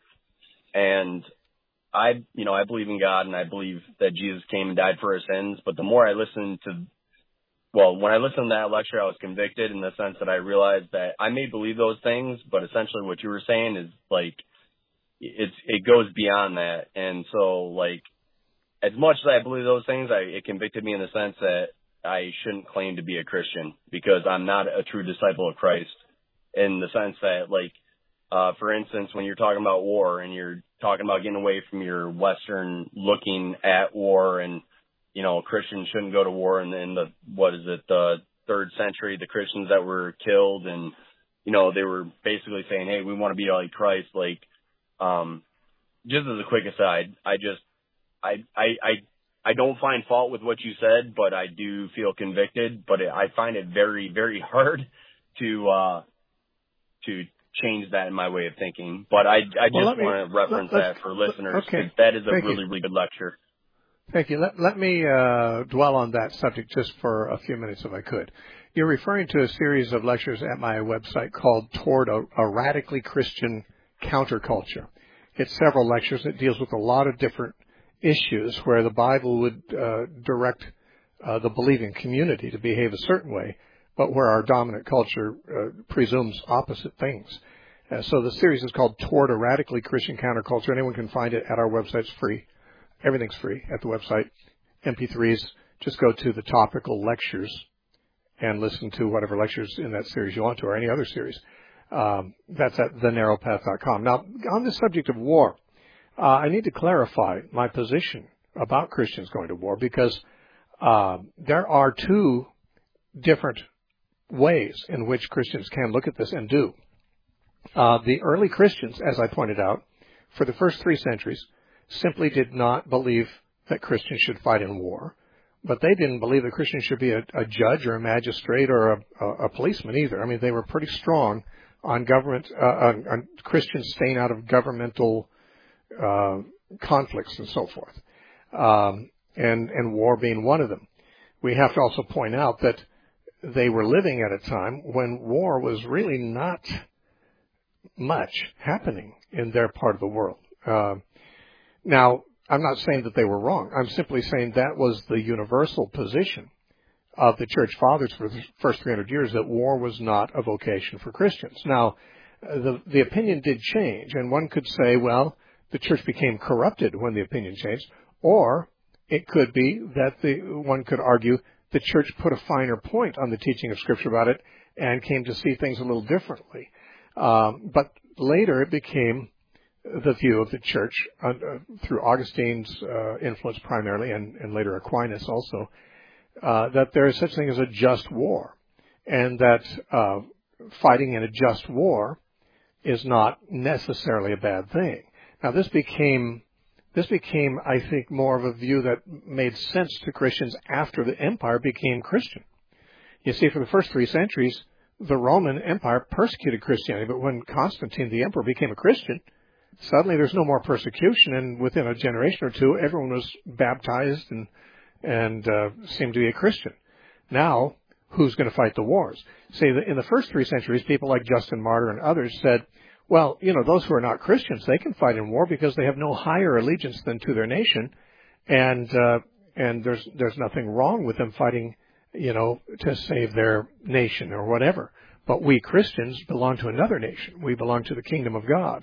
And I, you know, I believe in God, and I believe that Jesus came and died for our sins. But the more I listened to Well, when I listened to that lecture, I was convicted in the sense that I realized that I may believe those things, but essentially what you were saying is like, it's, it goes beyond that. And so like, as much as I believe those things, I, it convicted me in the sense that I shouldn't claim to be a Christian, because I'm not a true disciple of Christ, in the sense that like, uh, for instance, when you're talking about war and you're talking about getting away from your Western looking at war, and you know, Christians shouldn't go to war. And in the, what is it, the third century, the Christians that were killed, and, you know, they were basically saying, hey, we want to be like Christ. Like, um, just as a quick aside, I just, I, I, I, I don't find fault with what you said, but I do feel convicted, but I find it very, very hard to, uh, to change that in my way of thinking. But I, I just well, want to reference that for listeners, because okay. that is a Thank really, you. really good lecture. Thank you. Let, let me uh, dwell on that subject just for a few minutes, if I could. You're referring to a series of lectures at my website called Toward a, a Radically Christian Counterculture. It's several lectures. It deals with a lot of different issues where the Bible would uh, direct uh, the believing community to behave a certain way, but where our dominant culture uh, presumes opposite things. Uh, so the series is called Toward a Radically Christian Counterculture. Anyone can find it at our website. It's free. Everything's free at the website. M P threes, just go to the topical lectures and listen to whatever lectures in that series you want to, or any other series. Um, that's at the narrow path dot com. Now, on the subject of war, uh, I need to clarify my position about Christians going to war, because uh, there are two different ways in which Christians can look at this and do. Uh, the early Christians, as I pointed out, for the first three centuries, simply did not believe that Christians should fight in war, but they didn't believe that Christians should be a, a judge or a magistrate or a, a, a policeman either. I mean, they were pretty strong on government, uh, on, on Christians staying out of governmental uh, conflicts and so forth, um, and, and war being one of them. We have to also point out that they were living at a time when war was really not much happening in their part of the world. Uh, Now, I'm not saying that they were wrong. I'm simply saying that was the universal position of the church fathers for the first three hundred years, that war was not a vocation for Christians. Now, the, the opinion did change, and one could say, well, the church became corrupted when the opinion changed, or it could be that the, one could argue the church put a finer point on the teaching of Scripture about it and came to see things a little differently. Um, but later it became the view of the church, uh, through Augustine's uh, influence primarily, and, and later Aquinas also, uh, that there is such thing as a just war, and that uh, fighting in a just war is not necessarily a bad thing. Now, this became, this became, I think, more of a view that made sense to Christians after the empire became Christian. You see, for the first three centuries, the Roman Empire persecuted Christianity, but when Constantine the emperor became a Christian, suddenly there's no more persecution, and within a generation or two, everyone was baptized and and uh, seemed to be a Christian. Now, who's going to fight the wars? See, in the first three centuries, people like Justin Martyr and others said, well, you know, those who are not Christians, they can fight in war because they have no higher allegiance than to their nation, and uh, and there's there's nothing wrong with them fighting, you know, to save their nation or whatever. But we Christians belong to another nation. We belong to the kingdom of God.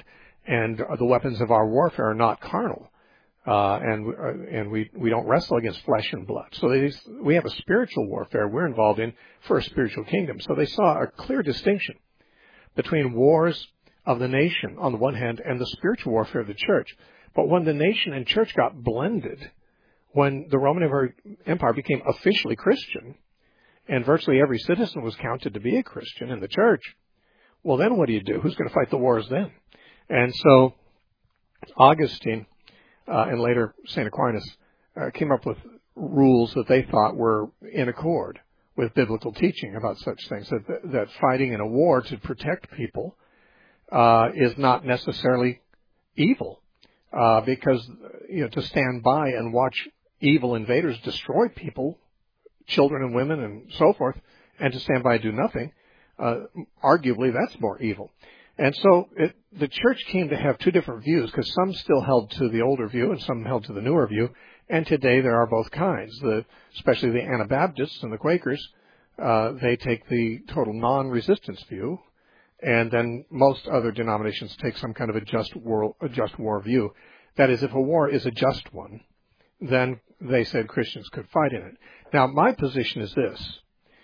and the weapons of our warfare are not carnal. Uh, and uh, and we we don't wrestle against flesh and blood. So they, we have a spiritual warfare we're involved in for a spiritual kingdom. So they saw a clear distinction between wars of the nation on the one hand and the spiritual warfare of the church. But when the nation and church got blended, when the Roman Empire became officially Christian, and virtually every citizen was counted to be a Christian in the church, well, then what do you do? Who's going to fight the wars then? And so Augustine, Uh, and later Saint Aquinas, uh, came up with rules that they thought were in accord with biblical teaching about such things, that, that fighting in a war to protect people uh, is not necessarily evil, uh, because, you know, to stand by and watch evil invaders destroy people, children and women and so forth, and to stand by and do nothing, uh, arguably that's more evil. And so it, the church came to have two different views, because some still held to the older view and some held to the newer view. And today there are both kinds, the, especially the Anabaptists and the Quakers. Uh, they take the total non-resistance view. And then most other denominations take some kind of a just war, a just war view. That is, if a war is a just one, then they said Christians could fight in it. Now, my position is this.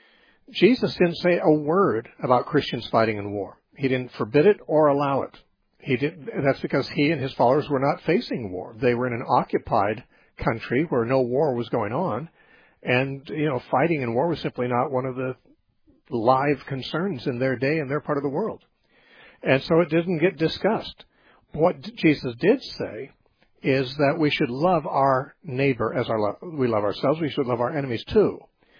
Jesus didn't say a word about Christians fighting in war. He didn't forbid it or allow it. He did. That's because he and his followers were not facing war. They were in an occupied country where no war was going on, and you know, fighting in war was simply not one of the live concerns in their day and their part of the world. And so it didn't get discussed. What Jesus did say is that we should love our neighbor as our lo- we love ourselves. We should love our enemies too.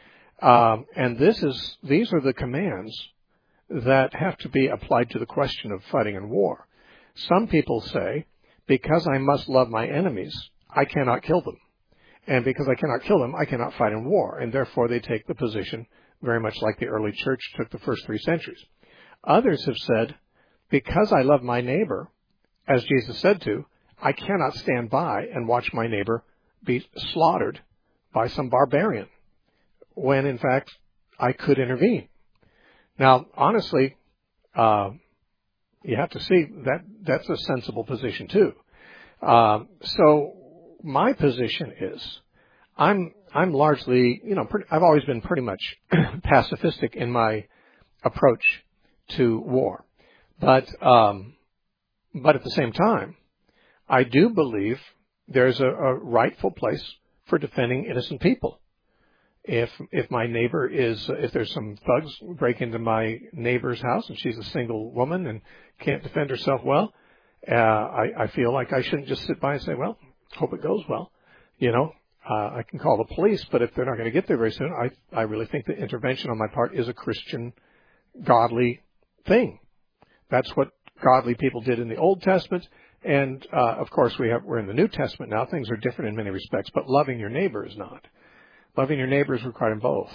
Um, and this is these are the commands that have to be applied to the question of fighting in war. Some people say, because I must love my enemies, I cannot kill them. And because I cannot kill them, I cannot fight in war. And therefore they take the position very much like the early church took the first three centuries. Others have said, because I love my neighbor, as Jesus said to, I cannot stand by and watch my neighbor be slaughtered by some barbarian, when in fact I could intervene. Now, honestly, uh, you have to see that that's a sensible position too. Um, so my position is, I'm I'm largely, you know, pretty, I've always been pretty much pacifistic in my approach to war, but um, but at the same time, I do believe there's a, a rightful place for defending innocent people. If if my neighbor is, if there's some thugs break into my neighbor's house and she's a single woman and can't defend herself well, uh, I, I feel like I shouldn't just sit by and say, well, hope it goes well. You know, uh, I can call the police, but if they're not going to get there very soon, I, I really think that intervention on my part is a Christian, godly thing. That's what godly people did in the Old Testament. And, uh, of course, we have, we're in the New Testament now. Things are different in many respects, but loving your neighbor is not. Loving your neighbor is required in both.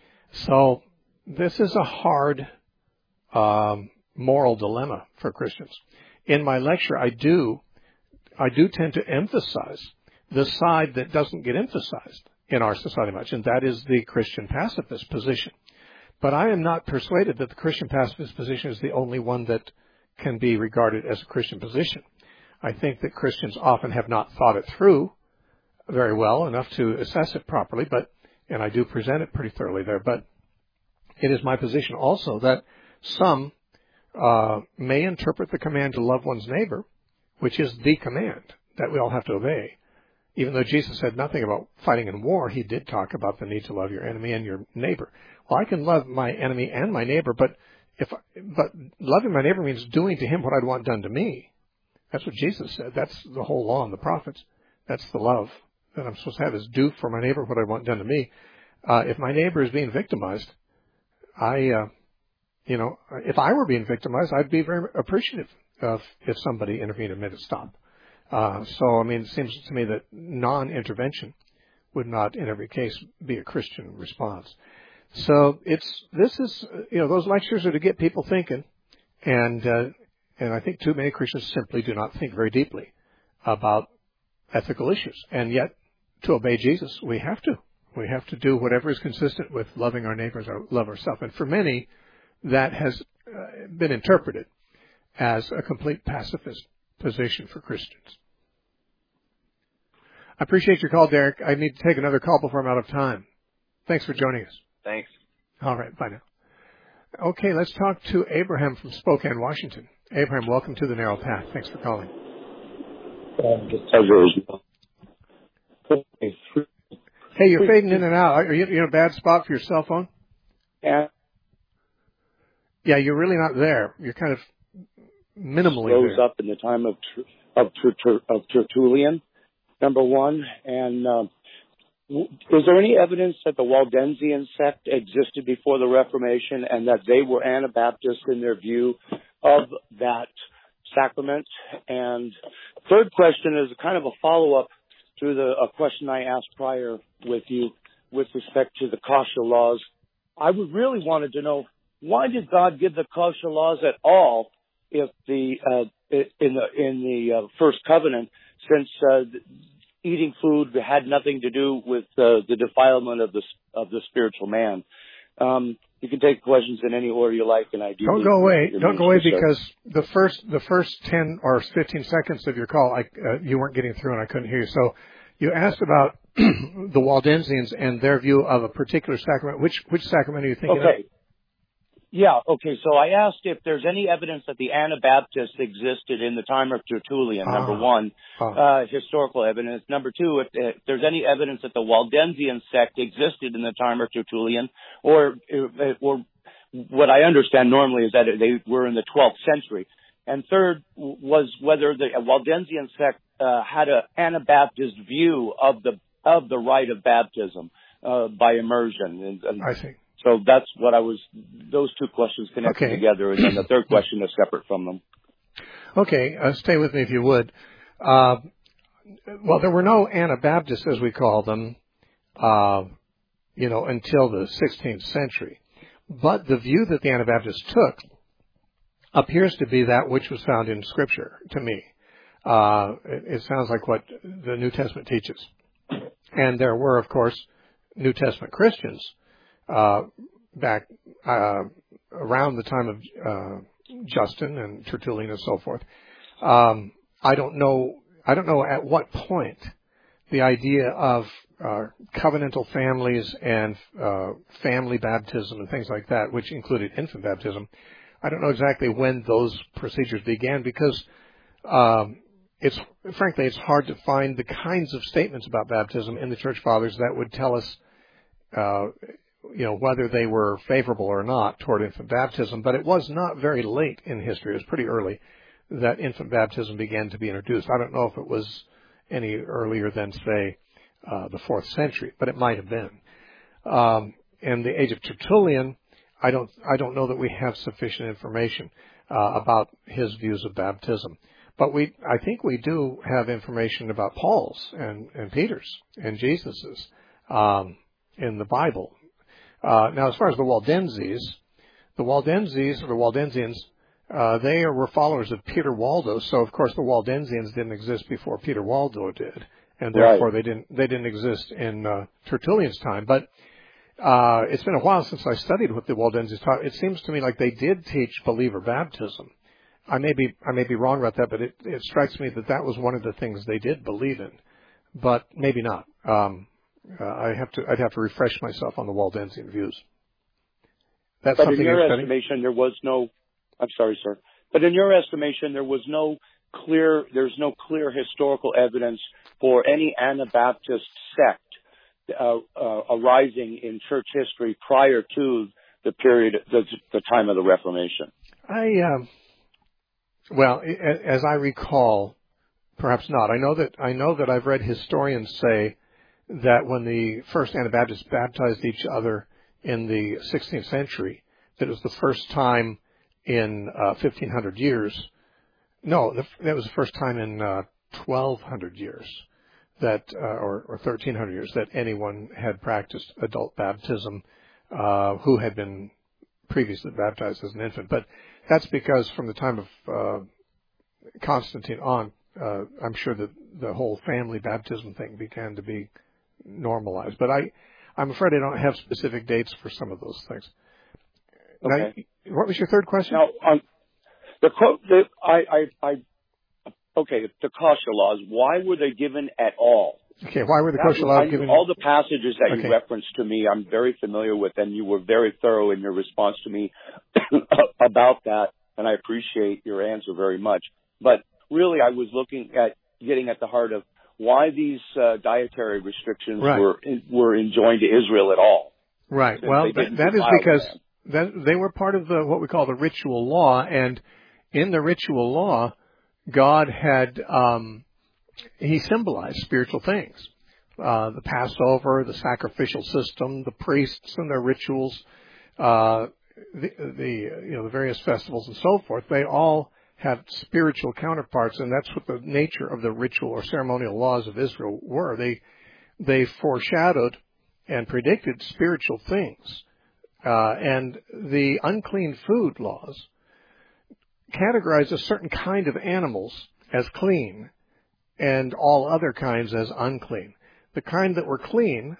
So this is a hard um, moral dilemma for Christians. In my lecture, I do I do tend to emphasize the side that doesn't get emphasized in our society much, and that is the Christian pacifist position. But I am not persuaded that the Christian pacifist position is the only one that can be regarded as a Christian position. I think that Christians often have not thought it through very well enough to assess it properly, but and I do present it pretty thoroughly there. But it is my position also that some uh, may interpret the command to love one's neighbor, which is the command that we all have to obey. Even though Jesus said nothing about fighting in war, he did talk about the need to love your enemy and your neighbor. Well, I can love my enemy and my neighbor, but if but loving my neighbor means doing to him what I'd want done to me. That's what Jesus said. That's the whole law and the prophets. That's the love that I'm supposed to have, is do for my neighbor what I want done to me. Uh, if my neighbor is being victimized, I, uh, you know, if I were being victimized, I'd be very appreciative of if somebody intervened and made it stop. Uh, so, I mean, it seems to me that non-intervention would not, in every case, be a Christian response. So it's, this is, you know, those lectures are to get people thinking, and, uh, and I think too many Christians simply do not think very deeply about ethical issues. And yet, to obey Jesus, we have to. We have to do whatever is consistent with loving our neighbors or love ourselves. And for many, that has uh, been interpreted as a complete pacifist position for Christians. I appreciate your call, Derek. I need to take another call before I'm out of time. Thanks for joining us. Thanks. All right, bye now. Okay, let's talk to Abraham from Spokane, Washington. Abraham, welcome to the Narrow Path. Thanks for calling. Hey, you're fading in and out. Are you in a bad spot for your cell phone? Yeah. Yeah, you're really not there. You're kind of minimally rose there. up in the time of of, of Tertullian, number one. And uh, is there any evidence that the Waldensian sect existed before the Reformation and that they were Anabaptists in their view of that sacrament? And third question is kind of a follow-up to the a question I asked prior with you with respect to the kosher laws. I would really wanted to know, why did God give the kosher laws at all if the uh, in the in the uh, first covenant, since uh, eating food had nothing to do with uh, the defilement of the of the spiritual man? Um, you can take questions in any order you like, and I do. Don't go away. Don't go away because the first the first ten or fifteen seconds of your call, I, uh, you weren't getting through, and I couldn't hear you. So you asked about the Waldensians and their view of a particular sacrament. Which which sacrament are you thinking okay. of? Yeah, okay, so I asked if there's any evidence that the Anabaptists existed in the time of Tertullian, ah. number one, ah. uh, historical evidence. Number two, if, if there's any evidence that the Waldensian sect existed in the time of Tertullian, or, or what I understand normally is that they were in the twelfth century. And third was whether the Waldensian sect uh, had an Anabaptist view of the of the rite of baptism uh, by immersion. And, and I see. So that's what I was, those two questions connected okay. together, and then the third question is separate from them. Okay, uh, stay with me if you would. Uh, well, there were no Anabaptists, as we call them, uh, you know, until the sixteenth century. But the view that the Anabaptists took appears to be that which was found in Scripture, to me. Uh, it, it sounds like what the New Testament teaches. And there were, of course, New Testament Christians Uh, back uh, around the time of uh, Justin and Tertullian and so forth. Um, I don't know. I don't know at what point the idea of uh, covenantal families and uh, family baptism and things like that, which included infant baptism, I don't know exactly when those procedures began, because um, it's frankly it's hard to find the kinds of statements about baptism in the Church Fathers that would tell us, uh, you know, whether they were favorable or not toward infant baptism. But it was not very late in history. It was pretty early that infant baptism began to be introduced. I don't know if it was any earlier than, say, uh, the fourth century, but it might have been. Um, in the age of Tertullian, I don't, I don't know that we have sufficient information uh, about his views of baptism. But we, I think we do have information about Paul's and, and Peter's and Jesus's um, in the Bible. Uh, now, as far as the Waldenses, the Waldenses or the Waldensians, uh, they were followers of Peter Waldo. So, of course, the Waldensians didn't exist before Peter Waldo did, and therefore right. they didn't they didn't exist in uh, Tertullian's time. But uh, it's been a while since I studied what the Waldensians taught. It seems to me like they did teach believer baptism. I may be I may be wrong about that, but it, it strikes me that that was one of the things they did believe in, but maybe not. Um, Uh, I have to. I'd have to refresh myself on the Waldensian views. That's but something in your you're estimation, there was no. I'm sorry, sir. But in your estimation, there was no clear. There's no clear historical evidence for any Anabaptist sect uh, uh, arising in church history prior to the period, the, the time of the Reformation. I. Um, well, as I recall, perhaps not. I know that I know that I've read historians say that when the first Anabaptists baptized each other in the sixteenth century, that it was the first time in uh, fifteen hundred years. No, the, that was the first time in uh, twelve hundred years that, uh, or, or thirteen hundred years, that anyone had practiced adult baptism uh, who had been previously baptized as an infant. But that's because from the time of uh, Constantine on, uh, I'm sure that the whole family baptism thing began to be normalized, but I, I'm afraid I don't have specific dates for some of those things. Okay. Now, what was your third question? Now, um, the quote that I, I, I okay, the kosher laws, why were they given at all? Okay, why were the That kosher was- laws I- given? All the passages that Okay. you referenced to me, I'm very familiar with, and you were very thorough in your response to me about that, and I appreciate your answer very much. But really, I was looking at getting at the heart of why these uh, dietary restrictions Right. were were enjoined to Israel at all. Right. Since Well, they that, didn't that is defile because the that, they were part of the what we call the ritual law, and in the ritual law, God had um, he symbolized spiritual things, uh, the Passover, the sacrificial system, the priests and their rituals, uh, the, the you know the various festivals and so forth. They all have spiritual counterparts, and that's what the nature of the ritual or ceremonial laws of Israel were. They they foreshadowed and predicted spiritual things. Uh, and the unclean food laws categorize a certain kind of animals as clean and all other kinds as unclean. The kind that were clean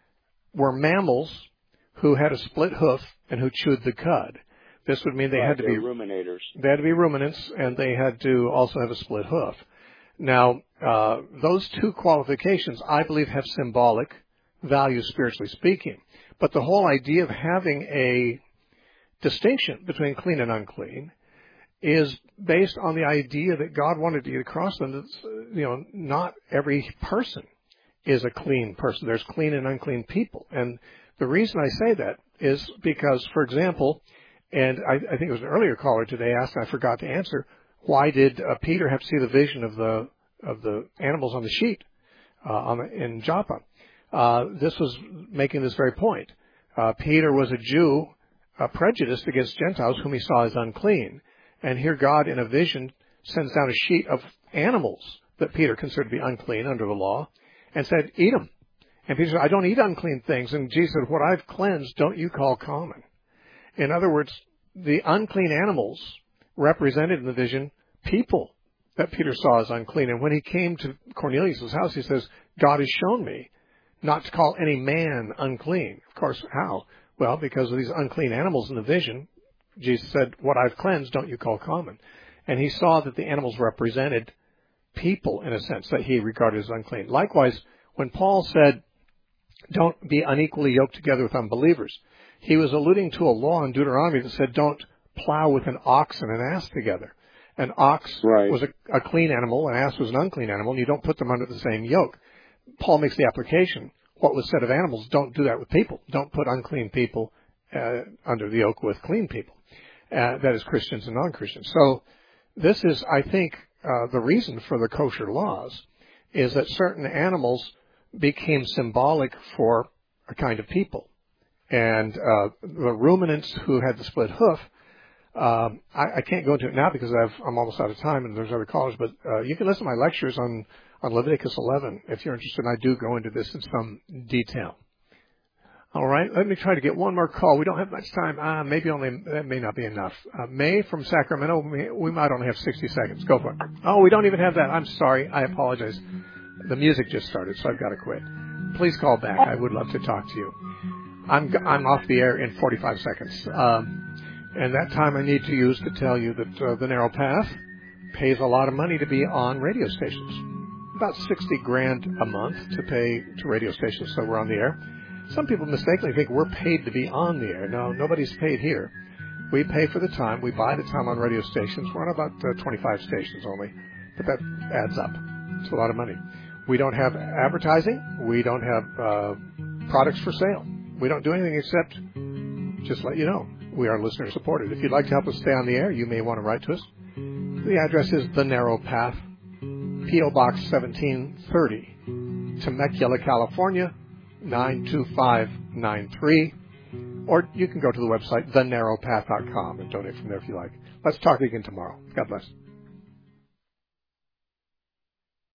were mammals who had a split hoof and who chewed the cud. This would mean they right, had to be ruminators. They had to be ruminants, and they had to also have a split hoof. Now, uh, those two qualifications, I believe, have symbolic value, spiritually speaking. But the whole idea of having a distinction between clean and unclean is based on the idea that God wanted to get across them that, you know, not every person is a clean person. There's clean and unclean people. And the reason I say that is because, for example, and I, I think it was an earlier caller today asked, and I forgot to answer, why did uh, Peter have to see the vision of the of the animals on the sheet uh, on the, in Joppa? Uh, this was making this very point. Uh, Peter was a Jew uh, prejudiced against Gentiles whom he saw as unclean. And here God, in a vision, sends down a sheet of animals that Peter considered to be unclean under the law and said, eat them. And Peter said, I don't eat unclean things. And Jesus said, what I've cleansed don't you call common. In other words, the unclean animals represented in the vision people that Peter saw as unclean. And when he came to Cornelius' house, he says, God has shown me not to call any man unclean. Of course, how? Well, because of these unclean animals in the vision, Jesus said, what I've cleansed don't you call common. And he saw that the animals represented people, in a sense, that he regarded as unclean. Likewise, when Paul said, don't be unequally yoked together with unbelievers, he was alluding to a law in Deuteronomy that said don't plow with an ox and an ass together. An ox right. was a, a clean animal, an ass was an unclean animal, and you don't put them under the same yoke. Paul makes the application, what was said of animals, don't do that with people. Don't put unclean people uh, under the yoke with clean people. Uh, that is Christians and non-Christians. So this is, I think, uh, the reason for the kosher laws is that certain animals became symbolic for a kind of people. And uh, the ruminants who had the split hoof, um, I, I can't go into it now because I've, I'm almost out of time and there's other callers, but uh, you can listen to my lectures on, on Leviticus eleven if you're interested. I do go into this in some detail. All right, let me try to get one more call. We don't have much time. Uh, maybe only, that may not be enough. Uh, May from Sacramento, we, we might only have sixty seconds. Go for it. Oh, we don't even have that. I'm sorry. I apologize. The music just started, so I've got to quit. Please call back. I would love to talk to you. I'm, I'm off the air in forty-five seconds. Um, and that time I need to use to tell you that uh, The Narrow Path pays a lot of money to be on radio stations. About sixty grand a month to pay to radio stations so we're on the air. Some people mistakenly think we're paid to be on the air. No, nobody's paid here. We pay for the time. We buy the time on radio stations. We're on about uh, twenty-five stations only, but that adds up. It's a lot of money. We don't have advertising. We don't have uh, products for sale. We don't do anything except just let you know. We are listener supported. If you'd like to help us stay on the air, you may want to write to us. The address is The Narrow Path, P O Box seventeen thirty, Temecula, California, nine two five nine three. Or you can go to the website the narrow path dot com and donate from there if you like. Let's talk again tomorrow. God bless.